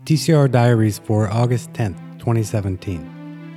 TCR Diaries for August 10th, 2017.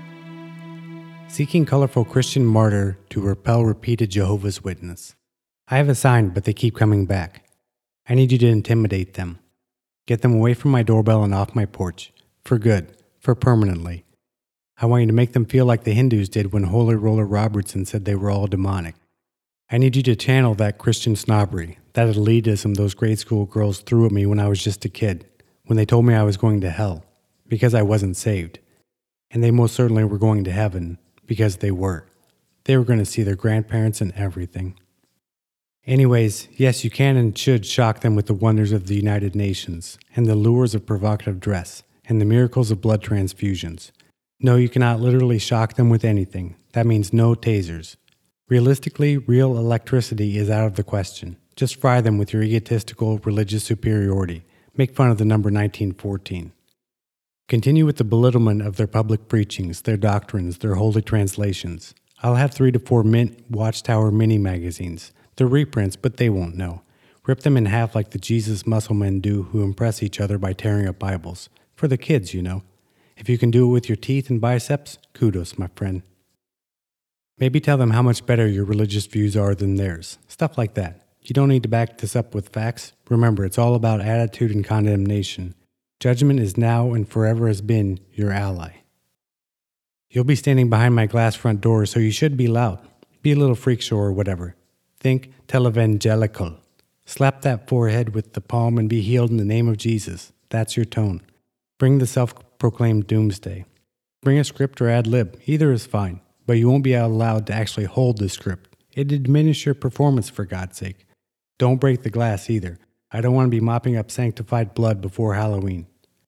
Seeking colorful Christian martyr to repel repeated Jehovah's Witness. I have a sign, but they keep coming back. I need you to intimidate them. Get them away from my doorbell and off my porch. For good. For permanently. I want you to make them feel like the Hindus did when Holy Roller Robertson said they were all demonic. I need you to channel that Christian snobbery, that elitism those grade school girls threw at me when I was just a kid, when they told me I was going to hell, because I wasn't saved. And they most certainly were going to heaven, because they were. They were going to see their grandparents and everything. Anyways, yes, you can and should shock them with the wonders of the United Nations, and the lures of provocative dress, and the miracles of blood transfusions. No, you cannot literally shock them with anything. That means no tasers. Realistically, real electricity is out of the question. Just fry them with your egotistical religious superiority. Make fun of the number 1914. Continue with the belittlement of their public preachings, their doctrines, their holy translations. I'll have 3 to 4 Mint Watchtower mini magazines. They're reprints, but they won't know. Rip them in half like the Jesus muscle men do who impress each other by tearing up Bibles. For the kids, you know. If you can do it with your teeth and biceps, kudos, my friend. Maybe tell them how much better your religious views are than theirs. Stuff like that. You don't need to back this up with facts. Remember, it's all about attitude and condemnation. Judgment is now and forever has been your ally. You'll be standing behind my glass front door, so you should be loud. Be a little freak show or whatever. Think televangelical. Slap that forehead with the palm and be healed in the name of Jesus. That's your tone. Bring the self-proclaimed doomsday. Bring a script or ad lib. Either is fine, but you won't be allowed to actually hold the script. It'd diminish your performance, for God's sake. Don't break the glass either. I don't want to be mopping up sanctified blood before Halloween.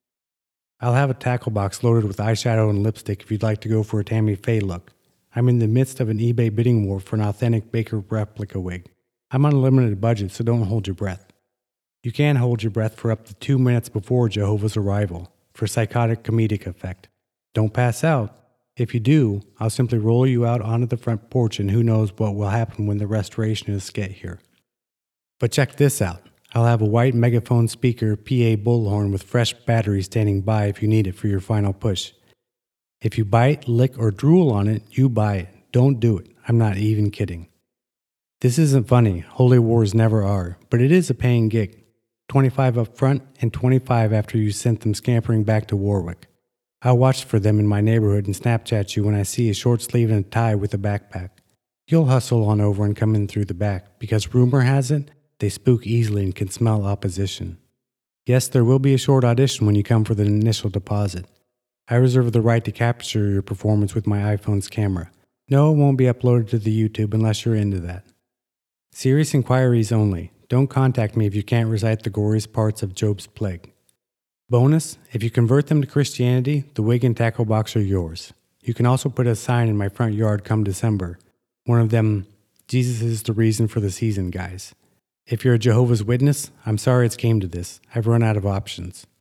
I'll have a tackle box loaded with eyeshadow and lipstick if you'd like to go for a Tammy Faye look. I'm in the midst of an eBay bidding war for an authentic Baker replica wig. I'm on a limited budget, so don't hold your breath. You can hold your breath for up to 2 minutes before Jehovah's arrival, for psychotic comedic effect. Don't pass out. If you do, I'll simply roll you out onto the front porch and who knows what will happen when the restorationists get here. But check this out. I'll have a white megaphone speaker PA bullhorn with fresh batteries standing by if you need it for your final push. If you bite, lick, or drool on it, you buy it. Don't do it. I'm not even kidding. This isn't funny. Holy wars never are. But it is a paying gig. 25 up front and 25 after you sent them scampering back to Warwick. I'll watch for them in my neighborhood and Snapchat you when I see a short sleeve and a tie with a backpack. You'll hustle on over and come in through the back, because rumor has it, they spook easily and can smell opposition. Yes, there will be a short audition when you come for the initial deposit. I reserve the right to capture your performance with my iPhone's camera. No, it won't be uploaded to the YouTube unless you're into that. Serious inquiries only. Don't contact me if you can't recite the goriest parts of Job's plague. Bonus, if you convert them to Christianity, the wig and tackle box are yours. You can also put a sign in my front yard come December. One of them, Jesus is the reason for the season, guys. If you're a Jehovah's Witness, I'm sorry it's came to this. I've run out of options.